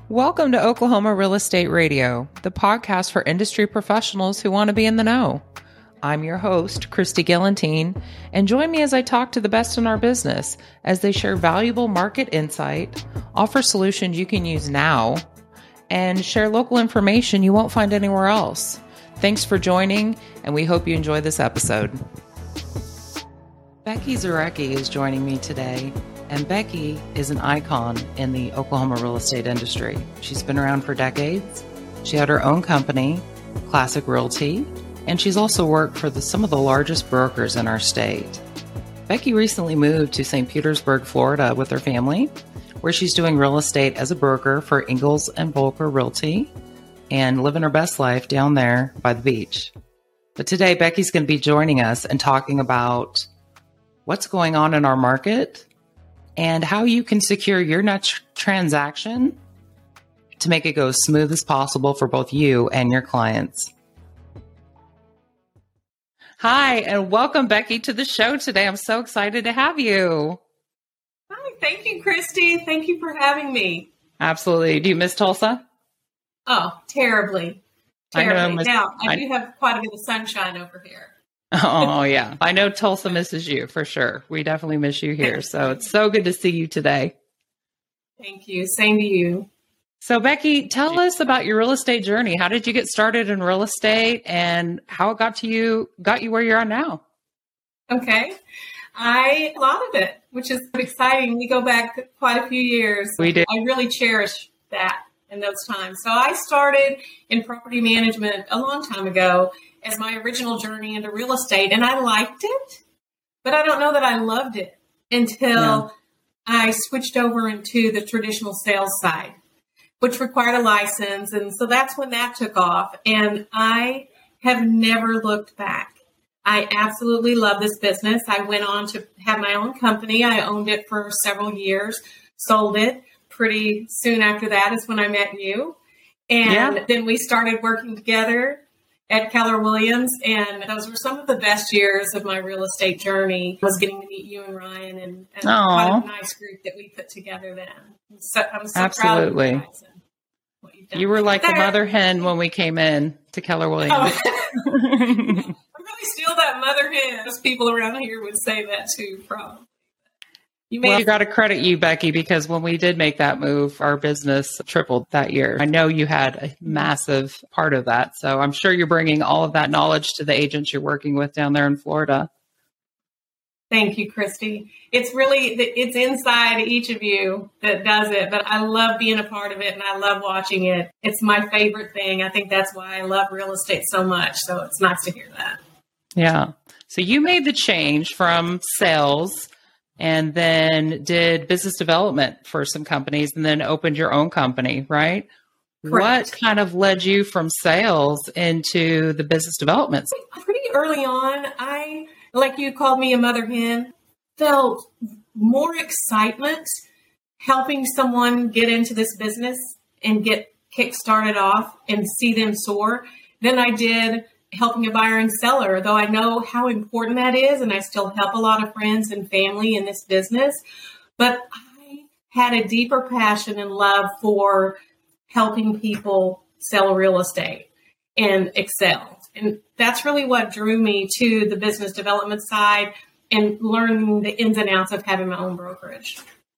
Welcome to Oklahoma Real Estate Radio, the podcast for industry professionals who want to be in the know. I'm your host, Christy Gillantine, and join me as I talk to the best in our business as they share valuable market insight, offer solutions you can use now, and share local information you won't find anywhere else. Thanks for joining, and we hope you enjoy this episode. Becky Zarecki is joining me today, and Becky is an icon in the Oklahoma real estate industry. She's been around for decades. She had her own company, Classic Realty, and she's also worked for some of the largest brokers in our state. Becky recently moved to St. Petersburg, Florida with her family, where she's doing real estate as a broker for Ingalls and Volker Realty and living her best life down there by the beach. But today, Becky's going to be joining us and talking about what's going on in our market and how you can secure your next transaction to make it go as smooth as possible for both you and your clients. Hi, and welcome, Becky, to the show today. I'm so excited to have you. Hi, thank you, Christy. Thank you for having me. Absolutely. Do you miss Tulsa? Oh, terribly. Terribly. I do have quite a bit of sunshine over here. Oh, yeah. I know Tulsa misses you for sure. We definitely miss you here. So it's so good to see you today. Thank you. Same to you. So, Becky, tell us about your real estate journey. How did you get started in real estate and how it got you where you're at now? Okay. A lot of it, which is exciting. We go back quite a few years. We do. I really cherish that in those times. So I started in property management a long time ago as my original journey into real estate, and I liked it, but I don't know that I loved it until I switched over into the traditional sales side, which required a license. And so that's when that took off. And I have never looked back. I absolutely love this business. I went on to have my own company. I owned it for several years, sold it pretty soon after that is when I met you. And then we started working together at Keller Williams. And those were some of the best years of my real estate journey, was getting to meet you and Ryan and quite a nice group that we put together then. I'm so proud of you guys. You were like the mother hen when we came in to Keller Williams. I'm really still that mother hen. Those people around here would say that too, probably. You got to credit you, Becky, because when we did make that move, our business tripled that year. I know you had a massive part of that. So I'm sure you're bringing all of that knowledge to the agents you're working with down there in Florida. Thank you, Christy. It's inside each of you that does it, but I love being a part of it and I love watching it. It's my favorite thing. I think that's why I love real estate so much. So it's nice to hear that. Yeah. So you made the change from sales and then did business development for some companies and then opened your own company, right? Correct. What kind of led you from sales into the business development? Pretty early on, like you called me a mother hen, felt more excitement helping someone get into this business and get kick-started off and see them soar than I did helping a buyer and seller, though I know how important that is, and I still help a lot of friends and family in this business. But I had a deeper passion and love for helping people sell real estate and excel. And that's really what drew me to the business development side and learning the ins and outs of having my own brokerage.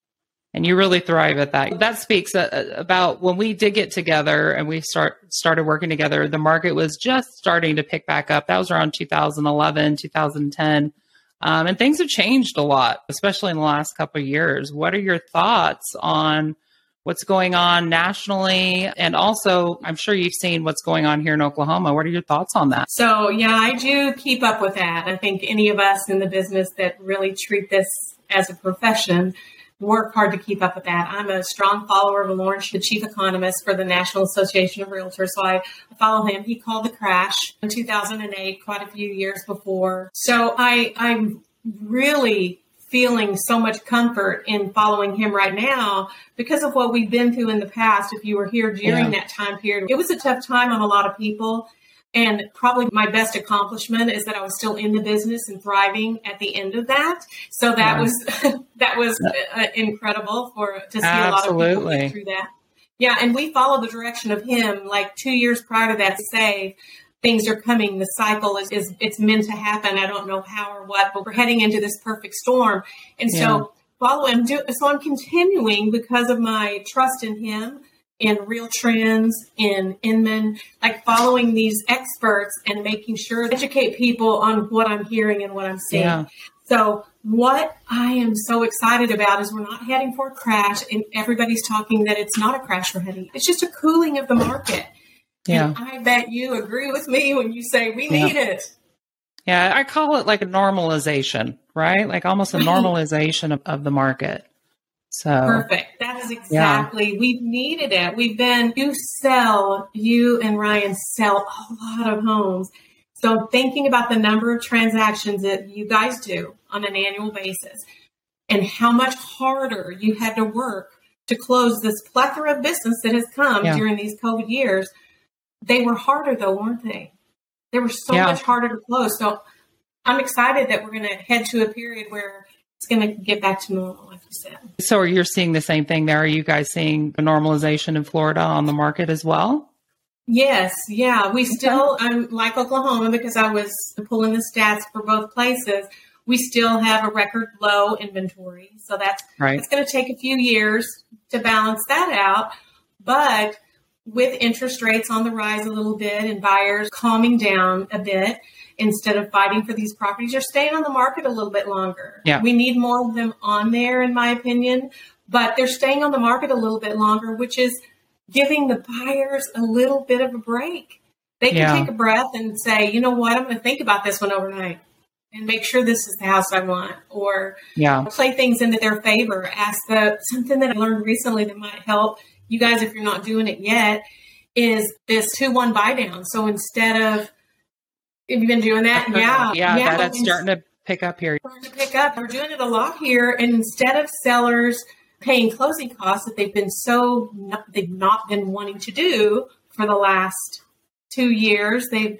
And you really thrive at that. That speaks about when we did get together and we started working together, the market was just starting to pick back up. That was around 2011, 2010. And things have changed a lot, especially in the last couple of years. What are your thoughts on what's going on nationally? And also, I'm sure you've seen what's going on here in Oklahoma. What are your thoughts on that? So, yeah, I do keep up with that. I think any of us in the business that really treat this as a profession work hard to keep up with that. I'm a strong follower of Lawrence, the chief economist for the National Association of Realtors. So I follow him. He called the crash in 2008, quite a few years before. So I'm really feeling so much comfort in following him right now because of what we've been through in the past. If you were here during that time period, it was a tough time on a lot of people. And probably my best accomplishment is that I was still in the business and thriving at the end of that. So that was incredible to see a lot of people get through that. Yeah, and we follow the direction of him. Like 2 years prior to that, say things are coming. The cycle is it's meant to happen. I don't know how or what, but we're heading into this perfect storm. And so follow him. So I'm continuing because of my trust in him, in Real Trends, in Inman, like following these experts and making sure to educate people on what I'm hearing and what I'm seeing. Yeah. So what I am so excited about is we're not heading for a crash, and everybody's talking that it's not a crash we're heading. It's just a cooling of the market. Yeah. And I bet you agree with me when you say we need it. Yeah, I call it like a normalization, right? Like almost a normalization of the market. So perfect. That is exactly, we've needed it. You and Ryan sell a lot of homes. So thinking about the number of transactions that you guys do on an annual basis and how much harder you had to work to close this plethora of business that has come during these COVID years, they were harder though, weren't they? They were so much harder to close. So I'm excited that we're going to head to a period where it's going to get back to normal, like you said. So you're seeing the same thing there? Are you guys seeing a normalization in Florida on the market as well? Yes. Yeah. We still, I'm like Oklahoma because I was pulling the stats for both places. We still have a record low inventory. So that's it's going to take a few years to balance that out. But with interest rates on the rise a little bit and buyers calming down a bit, instead of fighting for these properties, they're staying on the market a little bit longer. Yeah. We need more of them on there, in my opinion, but they're staying on the market a little bit longer, which is giving the buyers a little bit of a break. They can take a breath and say, you know what, I'm going to think about this one overnight and make sure this is the house I want, or play things into their favor. Something that I learned recently that might help you guys if you're not doing it yet is this 2-1 buy down. So instead of, have you been doing that? Yeah, that's starting to pick up here. We're doing it a lot here. And instead of sellers paying closing costs that they've not been wanting to do for the last 2 years, they've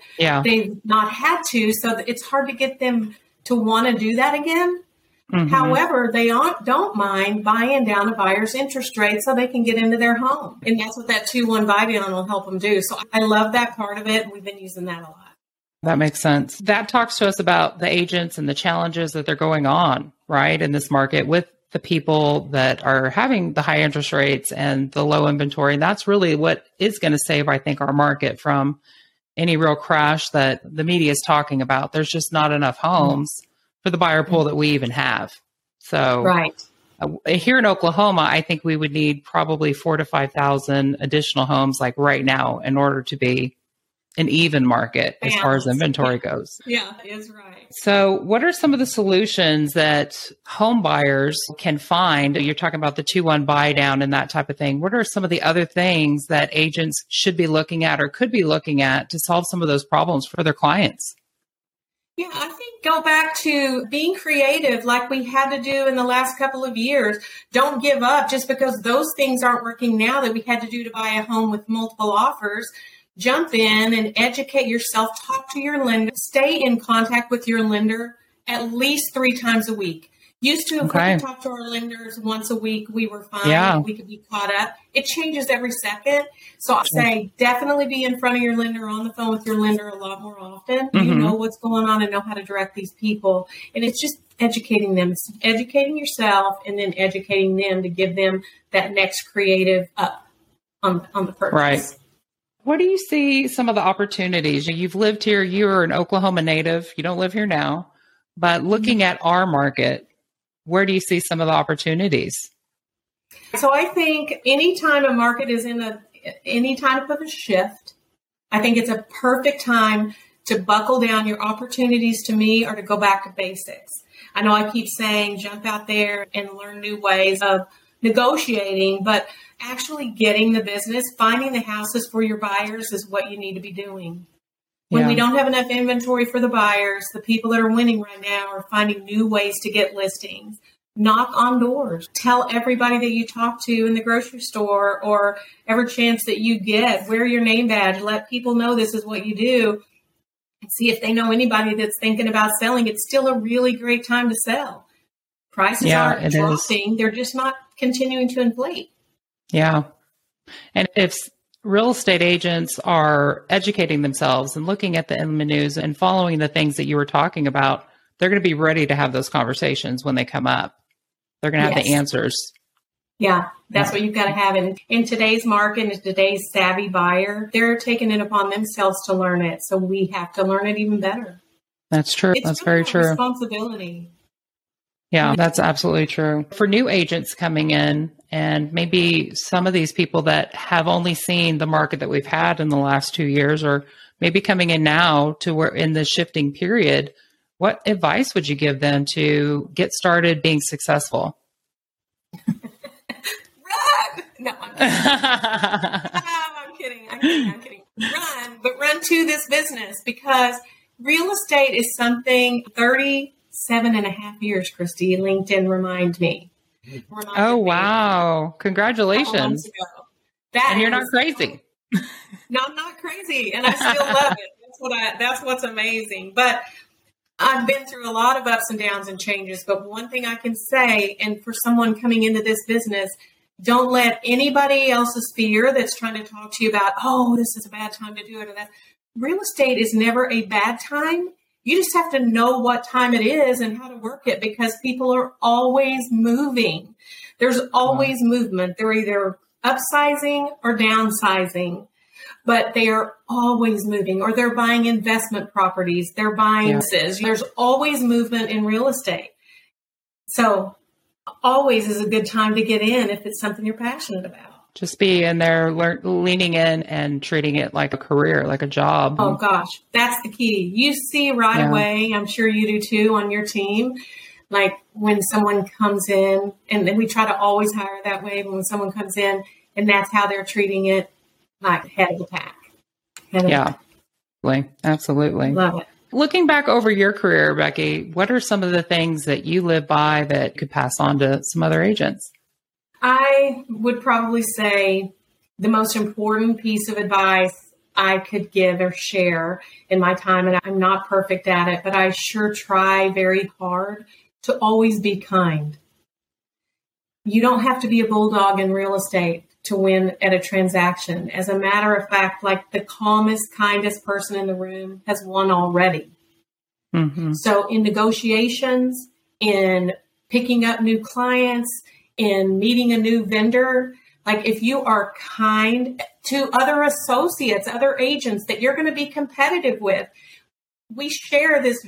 not had to. So it's hard to get them to want to do that again. Mm-hmm. However, they don't mind buying down a buyer's interest rate so they can get into their home. And that's what that 2-1 buy down will help them do. So I love that part of it. We've been using that a lot. That makes sense. That talks to us about the agents and the challenges that they're going on, right, in this market with the people that are having the high interest rates and the low inventory. And that's really what is going to save, I think, our market from any real crash that the media is talking about. There's just not enough homes for the buyer pool that we even have. So here in Oklahoma, I think we would need probably 4,000 to 5,000 additional homes like right now in order to be an even market as far as inventory goes. Yeah, that is right. So what are some of the solutions that home buyers can find? You're talking about the 2-1 buy down and that type of thing. What are some of the other things that agents should be looking at or could be looking at to solve some of those problems for their clients? Yeah, I think go back to being creative like we had to do in the last couple of years. Don't give up just because those things aren't working now that we had to do to buy a home with multiple offers. Jump in and educate yourself. Talk to your lender. Stay in contact with your lender at least 3 times a week. Used to, if we could talk to our lenders once a week, we were fine. Yeah. We could be caught up. It changes every second. So I say definitely be in front of your lender, on the phone with your lender a lot more often. Mm-hmm. You know what's going on and know how to direct these people. And it's just educating them, educating yourself, and then educating them to give them that next creative up on the purchase. Right. What do you see some of the opportunities? You've lived here. You're an Oklahoma native. You don't live here now. But looking at our market, where do you see some of the opportunities? So I think anytime a market is in any type of a shift, I think it's a perfect time to buckle down. Your opportunities to me are to go back to basics. I know I keep saying jump out there and learn new ways of negotiating, but actually getting the business, finding the houses for your buyers is what you need to be doing. When we don't have enough inventory for the buyers, the people that are winning right now are finding new ways to get listings. Knock on doors. Tell everybody that you talk to in the grocery store or every chance that you get. Wear your name badge. Let people know this is what you do. And see if they know anybody that's thinking about selling. It's still a really great time to sell. Prices aren't dropping. They're just not continuing to inflate. Yeah. And if real estate agents are educating themselves and looking at the Inman News and following the things that you were talking about, they're going to be ready to have those conversations when they come up. They're going to have the answers. Yeah, that's what you've got to have. In today's market, in today's savvy buyer, they're taking it upon themselves to learn it. So we have to learn it even better. That's true. It's That's very true. Responsibility. Yeah, that's absolutely true. For new agents coming in, and maybe some of these people that have only seen the market that we've had in the last 2 years, or maybe coming in now to where in the shifting period, what advice would you give them to get started being successful? Run! No, I'm kidding. I'm kidding. Run, but run to this business, because real estate is something 37 and a half years, Christy, LinkedIn reminded me. Wow. Congratulations. And you're not crazy. No, I'm not crazy. And I still love it. That's what's amazing. But I've been through a lot of ups and downs and changes. But one thing I can say, and for someone coming into this business, don't let anybody else's fear that's trying to talk to you about, oh, this is a bad time to do it or that. Real estate is never a bad time. You just have to know what time it is and how to work it, because people are always moving. There's always movement. They're either upsizing or downsizing, but they are always moving, or they're buying investment properties. They're buying houses. There's always movement in real estate. So always is a good time to get in if it's something you're passionate about. Just be in there, leaning in and treating it like a career, like a job. Oh, gosh, that's the key. You see right away, I'm sure you do too on your team, like when someone comes in, and then we try to always hire that way, but when someone comes in and that's how they're treating it, like head of the pack. Absolutely. Love it. Looking back over your career, Becky, what are some of the things that you live by that could pass on to some other agents? I would probably say the most important piece of advice I could give or share in my time, and I'm not perfect at it, but I sure try very hard to always be kind. You don't have to be a bulldog in real estate to win at a transaction. As a matter of fact, like the calmest, kindest person in the room has won already. Mm-hmm. So in negotiations, in picking up new clients, in meeting a new vendor, like if you are kind to other associates, other agents that you're going to be competitive with, we share this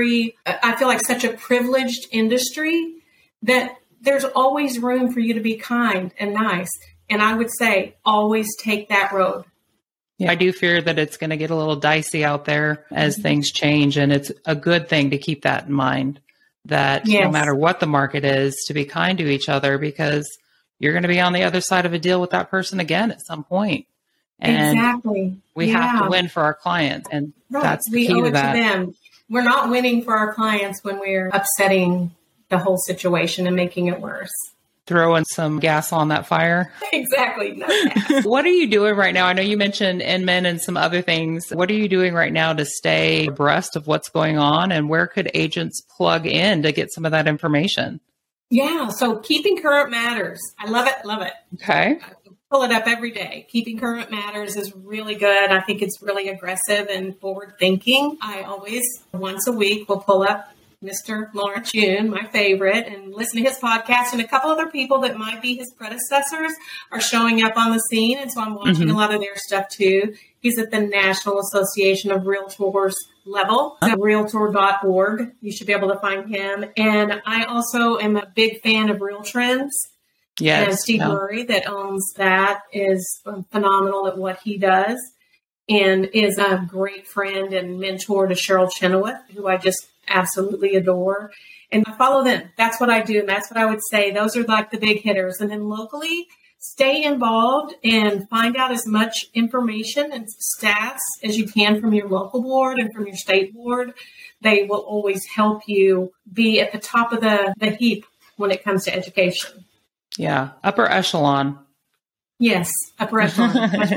I feel like such a privileged industry that there's always room for you to be kind and nice. And I would say always take that road. Yeah, I do fear that it's going to get a little dicey out there as things change. And it's a good thing to keep that in mind, that no matter what the market is, to be kind to each other, because you're going to be on the other side of a deal with that person again at some point. And we have to win for our clients. And that's the key to that. To them. We're not winning for our clients when we're upsetting the whole situation and making it worse. Throwing some gas on that fire. Exactly. No gas. What are you doing right now? I know you mentioned Inman and some other things. What are you doing right now to stay abreast of what's going on, and where could agents plug in to get some of that information? Yeah. So Keeping Current Matters. I love it. Love it. Okay. I pull it up every day. Keeping Current Matters is really good. I think it's really aggressive and forward thinking. I always, once a week, will pull up Mr. Lawrence Yun, my favorite, and listen to his podcast. And a couple other people that might be his predecessors are showing up on the scene. And so I'm watching a lot of their stuff too. He's at the National Association of Realtors level, so realtor.org. You should be able to find him. And I also am a big fan of Real Trends. Yes. And Steve Murray, that owns that, is phenomenal at what he does, and is a great friend and mentor to Cheryl Chenoweth, who I just absolutely adore. And I follow them. That's what I do. And that's what I would say. Those are like the big hitters. And then locally, stay involved and find out as much information and stats as you can from your local board and from your state board. They will always help you be at the top of the heap when it comes to education. Yeah. Upper echelon. Yes, upper echelon.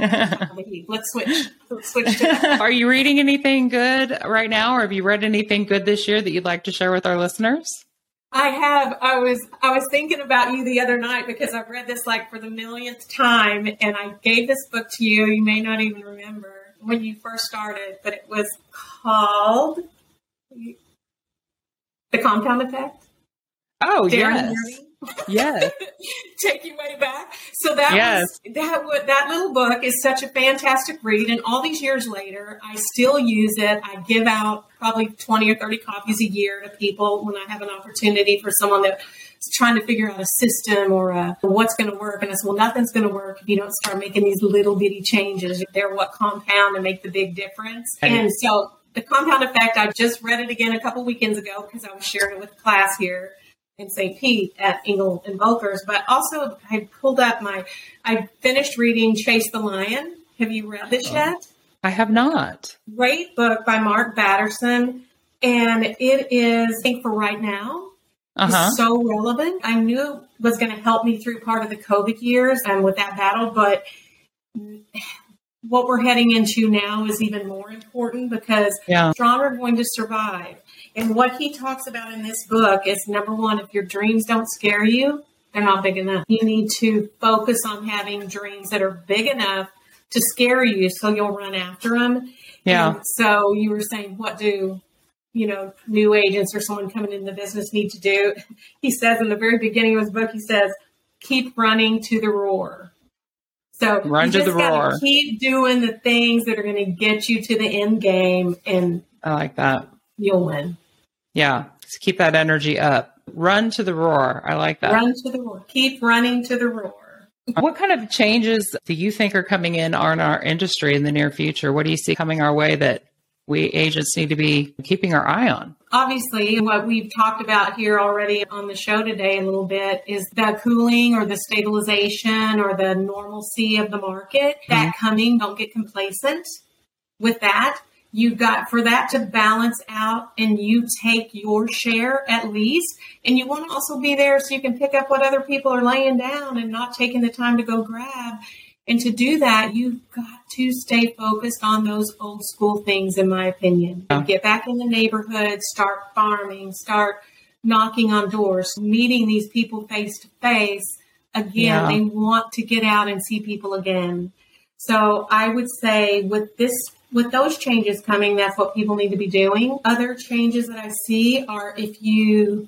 Let's switch to that. Are you reading anything good right now, or have you read anything good this year that you'd like to share with our listeners? I have. I was thinking about you the other night because I've read this like for the millionth time, and I gave this book to you. You may not even remember when you first started, but it was called The Compound Effect. Oh, Darren yes. Yes. Take you way back. So that little book is such a fantastic read. And all these years later, I still use it. I give out probably 20 or 30 copies a year to people when I have an opportunity for someone that's trying to figure out a system or what's going to work. And I said, well, nothing's going to work if you don't start making these little bitty changes. They're what compound and make the big difference. And so The Compound Effect, I just read it again a couple weekends ago because I was sharing it with a class here in St. Pete at Engel and Volkers. But also I I finished reading Chase the Lion. Have you read this yet? I have not. Great book by Mark Batterson. And it is, I think for right now, is so relevant. I knew it was going to help me through part of the COVID years and with that battle, but what we're heading into now is even more important because strong are going to survive. And what he talks about in this book is, number one, if your dreams don't scare you, they're not big enough. You need to focus on having dreams that are big enough to scare you so you'll run after them. Yeah. And so you were saying, what do, new agents or someone coming into the business need to do? He says in the very beginning of his book, he says, keep running to the roar. So run to the roar. Keep doing the things that are going to get you to the end game, and I like that. You'll win. Yeah, just keep that energy up. Run to the roar. I like that. Run to the roar. Keep running to the roar. What kind of changes do you think are coming in our industry in the near future? What do you see coming our way that we agents need to be keeping our eye on? Obviously, what we've talked about here already on the show today a little bit is the cooling or the stabilization or the normalcy of the market. That coming, don't get complacent with that. You've got for that to balance out and you take your share at least. And you want to also be there so you can pick up what other people are laying down and not taking the time to go grab. And to do that, you've got to stay focused on those old school things, in my opinion. Get back in the neighborhood, start farming, start knocking on doors, meeting these people face to face. Again, they want to get out and see people again. So I would say with those changes coming, that's what people need to be doing. Other changes that I see are if you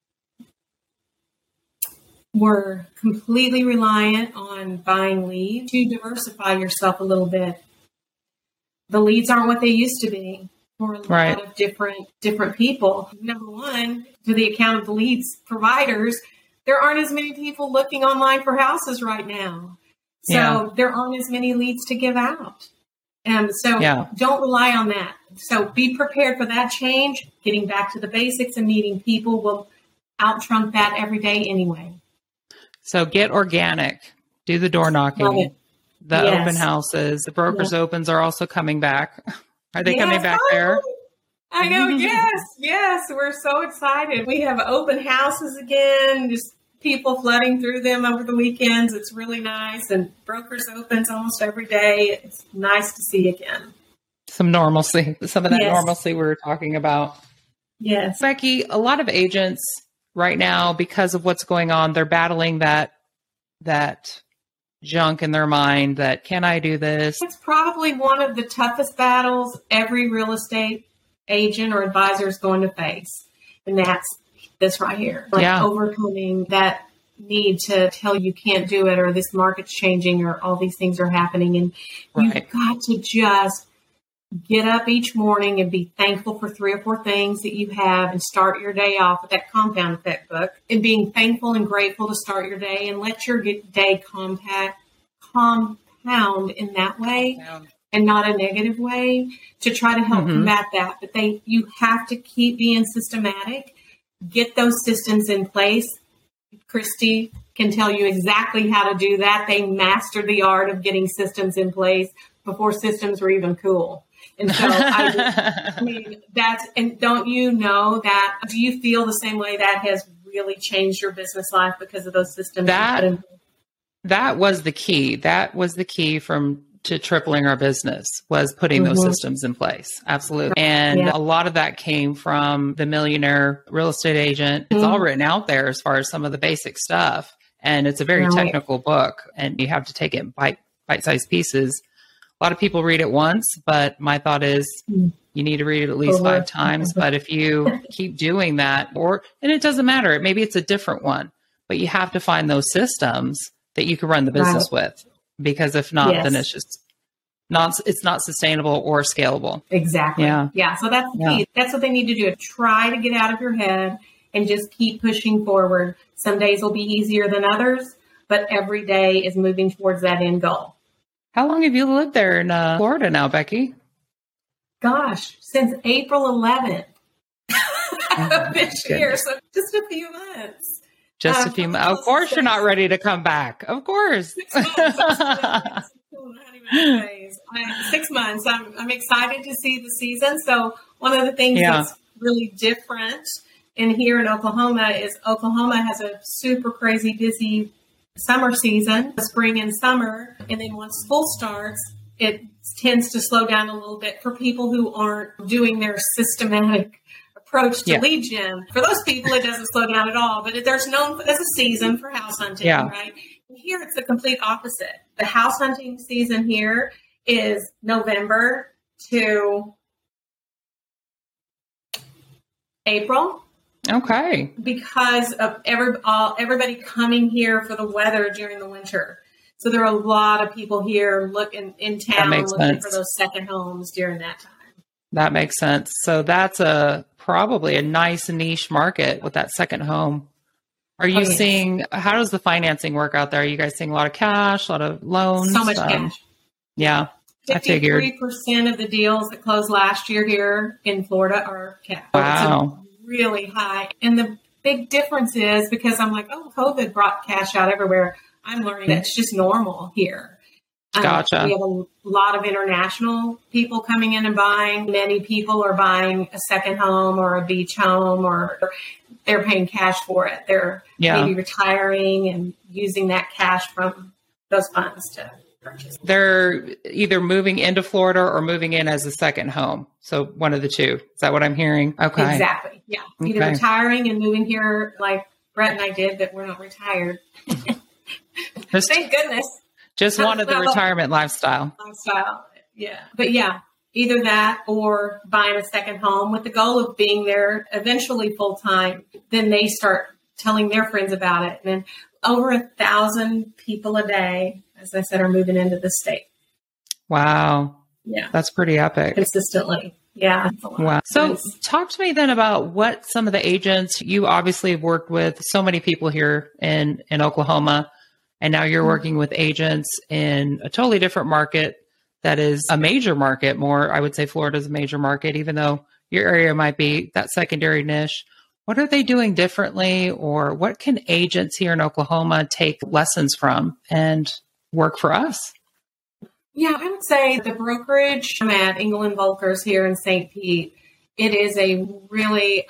were completely reliant on buying leads, to diversify yourself a little bit. The leads aren't what they used to be for a lot of different people. Number one, to the account of the leads providers, there aren't as many people looking online for houses right now. So there aren't as many leads to give out. And so don't rely on that. So be prepared for that change. Getting back to the basics and meeting people will out-trump that every day anyway. So get organic, do the door knocking, the open houses, the brokers opens are also coming back. Are they coming back there? I know. Yes. We're so excited. We have open houses again, just people flooding through them over the weekends. It's really nice. And brokers opens almost every day. It's nice to see again. Some normalcy, some of that normalcy we were talking about. Yes. Becky, a lot of agents right now, because of what's going on, they're battling that junk in their mind that, can I do this? It's probably one of the toughest battles every real estate agent or advisor is going to face. And that's this right here. Overcoming that need to tell you can't do it, or this market's changing, or all these things are happening. And you've got to just get up each morning and be thankful for 3 or 4 things that you have and start your day off with that Compound Effect book, and being thankful and grateful to start your day and let your day compound in that way and not a negative way to try to help combat that. But you have to keep being systematic, get those systems in place. Christy can tell you exactly how to do that. They mastered the art of getting systems in place before systems were even cool. And so, and don't you know that, do you feel the same way that has really changed your business life because of those systems? That was the key. That was the key from to tripling our business was putting those systems in place. Absolutely. And a lot of that came from the Millionaire Real Estate Agent. It's all written out there as far as some of the basic stuff. And it's a very technical book, and you have to take it in bite-sized pieces. A lot of people read it once, but my thought is you need to read it at least 5 times. But if you keep doing that, and it doesn't matter, maybe it's a different one, but you have to find those systems that you can run the business with, because if not, then it's just it's not sustainable or scalable. Exactly. Yeah. So that's the key. That's what they need to do. Try to get out of your head and just keep pushing forward. Some days will be easier than others, but every day is moving towards that end goal. How long have you lived there in Florida now, Becky? Gosh, since April 11th of this year. So just a few months. Just a few months. Of course, you're not ready to come back. Of course. 6 months. 6 months. I'm excited to see the season. So one of the things that's really different here in Oklahoma is Oklahoma has a super crazy busy summer season, spring and summer. And then once school starts, it tends to slow down a little bit for people who aren't doing their systematic approach to lead gen. For those people, it doesn't slow down at all, but there's a season for house hunting, right? And here it's the complete opposite. The house hunting season here is November to April. Okay. Because of everybody coming here for the weather during the winter. So there are a lot of people here looking in town looking for those second homes during that time. That makes sense. So that's probably a nice niche market with that second home. Are you seeing, how does the financing work out there? Are you guys seeing a lot of cash, a lot of loans? So much cash. Yeah, I figured. 53% of the deals that closed last year here in Florida are cash. Wow. It's really high. And the big difference is because I'm like, COVID brought cash out everywhere. I'm learning that's just normal here. Gotcha. We have a lot of international people coming in and buying. Many people are buying a second home or a beach home, or they're paying cash for it. They're maybe retiring and using that cash from those funds to purchase. They're either moving into Florida or moving in as a second home. So one of the two. Is that what I'm hearing? Okay. Exactly. Yeah. Either retiring and moving here like Brett and I did, but we're not retired. Thank goodness. Just wanted the retirement lifestyle. Yeah. But either that or buying a second home with the goal of being there eventually full time. Then they start telling their friends about it. And then over 1,000 people a day, as I said, are moving into the state. Wow. Yeah. That's pretty epic. Consistently. Yeah. Wow. So talk to me then about what some of the agents, you obviously have worked with so many people here in Oklahoma. And now you're working with agents in a totally different market that is a major market. More, I would say Florida is a major market, even though your area might be that secondary niche. What are they doing differently, or what can agents here in Oklahoma take lessons from and work for us? Yeah, I would say the brokerage I'm at England Volkers here in St. Pete, it is a really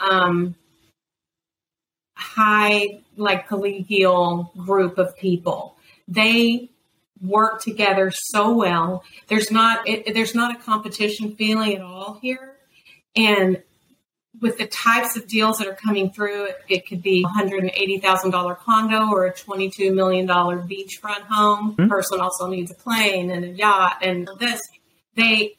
high, collegial group of people. They work together so well. There's not a competition feeling at all here. And with the types of deals that are coming through, it could be $180,000 condo or a $22 million beachfront home. Mm-hmm. The person also needs a plane and a yacht and this. They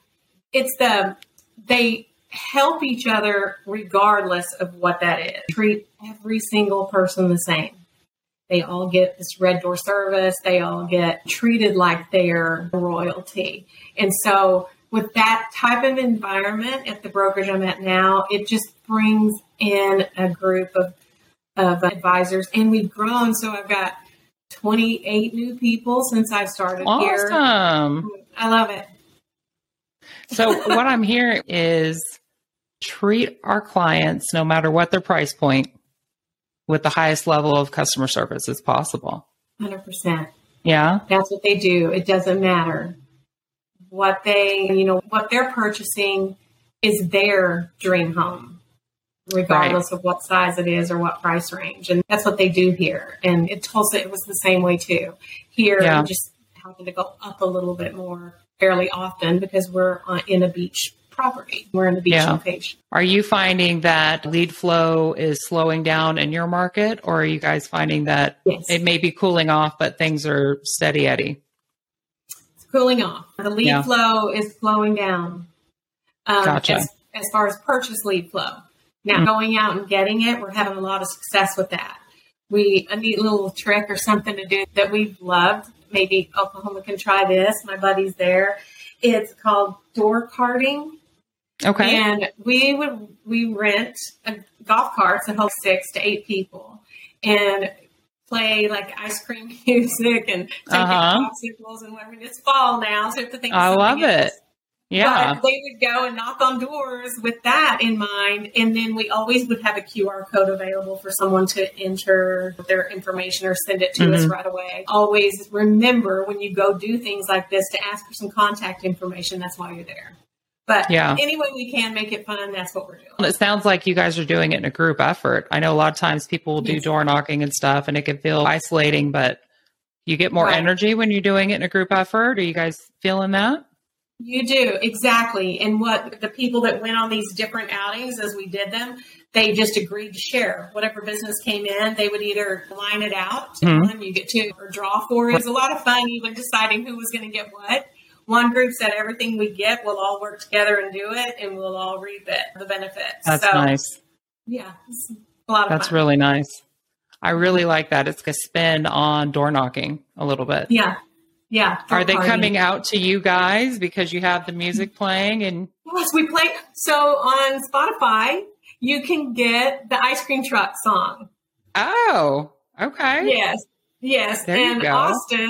help each other regardless of what that is. Treat every single person the same. They all get this red door service. They all get treated like they're royalty. And so with that type of environment at the brokerage I'm at now, it just brings in a group of advisors. And we've grown. So I've got 28 new people since I started here. Awesome. I love it. So what I'm hearing is treat our clients, no matter what their price point, with the highest level of customer service as possible. 100%. Yeah. That's what they do. It doesn't matter. What they're purchasing is their dream home, regardless of what size it is or what price range. And that's what they do here. And at Tulsa, it was the same way too. Here, we just happened to go up a little bit more fairly often because we're in a beach property. We're in a beach location. Are you finding that lead flow is slowing down in your market, or are you guys finding that it may be cooling off, but things are steady Eddie? It's cooling off. The lead flow is slowing down. Gotcha. As far as purchase lead flow. Now, going out and getting it, we're having a lot of success with that. A neat little trick or something to do that we've loved. Maybe Oklahoma can try this. My buddy's there. It's called door carting. Okay. And we rent a golf carts that hold 6 to 8 people and play like ice cream music and take popsicles and whatever. It's fall now, so you have to think of something I love it. Yeah. But they would go and knock on doors with that in mind. And then we always would have a QR code available for someone to enter their information or send it to us right away. Always remember when you go do things like this to ask for some contact information. That's why you're there. But any way we can make it fun, that's what we're doing. It sounds like you guys are doing it in a group effort. I know a lot of times people will do door knocking and stuff, and it can feel isolating, but you get more energy when you're doing it in a group effort. Are you guys feeling that? You do, exactly. And what the people that went on these different outings as we did them, they just agreed to share. Whatever business came in, they would either line it out, and you get to or draw for it. It was a lot of fun even deciding who was going to get what. One group said everything we get, we'll all work together and do it, and we'll all reap it, the benefits. That's nice. Yeah, it's a lot of fun. That's really nice. I really like that. It's a spin on door knocking a little bit. Yeah. Yeah. Are they coming out to you guys because you have the music playing? And yes, we play. So on Spotify, you can get the ice cream truck song. Oh, okay. Yes. There and you go. Austin,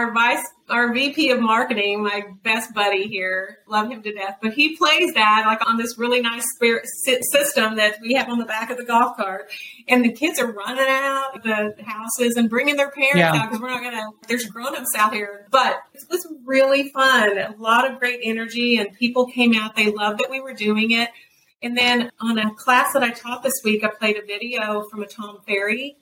our VP of marketing, my best buddy here, love him to death, but he plays that like on this really nice system that we have on the back of the golf cart. And the kids are running out the houses and bringing their parents out because we're not going to, there's grown-ups out here. But it was really fun. A lot of great energy, and people came out. They loved that we were doing it. And then on a class that I taught this week, I played a video from a Tom Ferry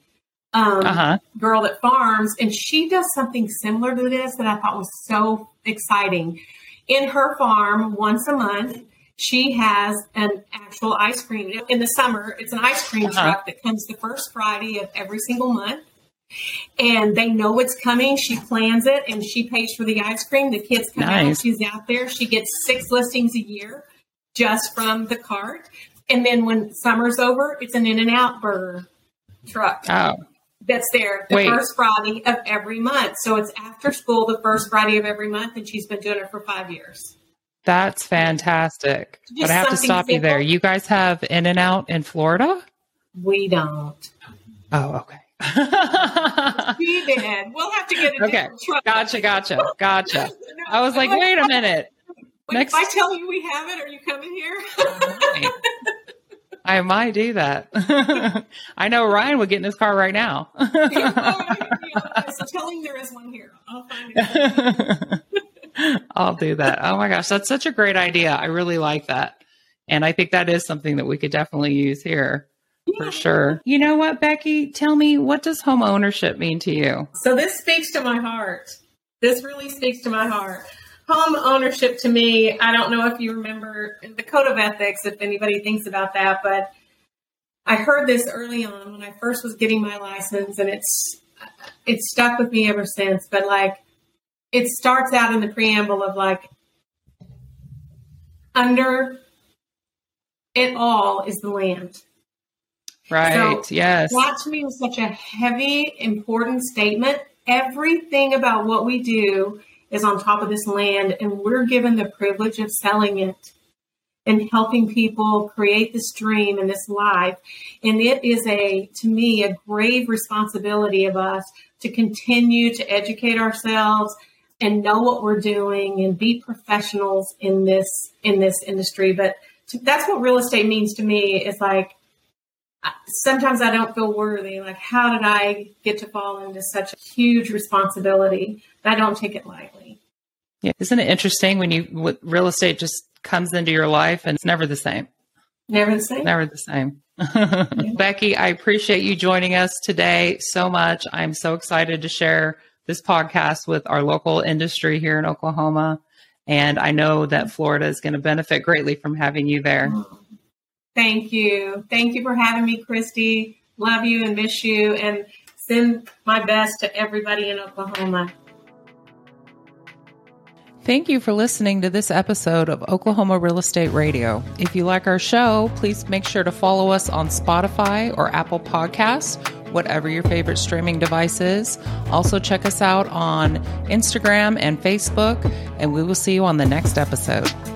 girl that farms, and she does something similar to this that I thought was so exciting. In her farm, once a month, she has an actual ice cream. In the summer, it's an ice cream truck that comes the first Friday of every single month. And they know it's coming. She plans it, and she pays for the ice cream. The kids come out. She's out there. She gets 6 listings a year just from the cart. And then when summer's over, it's an In-N-Out burger truck. That's there the first Friday of every month. So it's after school the first Friday of every month, and she's been doing it for 5 years. That's fantastic. But I have to stop you there. You guys have In-N-Out in Florida? We don't. Oh, okay. We did. We'll have to get a different truck. Gotcha. I was like, wait a minute. If I tell you we have it, are you coming here? I might do that. I know Ryan would get in his car right now. So tell him there is one here. I'll find it. I'll do that. Oh my gosh, that's such a great idea. I really like that. And I think that is something that we could definitely use here for sure. You know what, Becky? Tell me, what does home ownership mean to you? So this speaks to my heart. This really speaks to my heart. Home ownership to me, I don't know if you remember the Code of Ethics, if anybody thinks about that, but I heard this early on when I first was getting my license, and it's stuck with me ever since. But like, it starts out in the preamble of like, under it all is the land. Right. So yes. That to me was such a heavy, important statement. Everything about what we do is on top of this land, and we're given the privilege of selling it and helping people create this dream and this life. And it is to me, a grave responsibility of us to continue to educate ourselves and know what we're doing and be professionals in this industry. But that's what real estate means to me. Is like, sometimes I don't feel worthy. Like, how did I get to fall into such a huge responsibility? I don't take it lightly. Yeah. Isn't it interesting when real estate just comes into your life and it's never the same? Never the same. Never the same. Yeah. Becky, I appreciate you joining us today so much. I'm so excited to share this podcast with our local industry here in Oklahoma. And I know that Florida is going to benefit greatly from having you there. Thank you. Thank you for having me, Christy. Love you and miss you, and send my best to everybody in Oklahoma. Thank you for listening to this episode of Oklahoma Real Estate Radio. If you like our show, please make sure to follow us on Spotify or Apple Podcasts, whatever your favorite streaming device is. Also check us out on Instagram and Facebook, and we will see you on the next episode.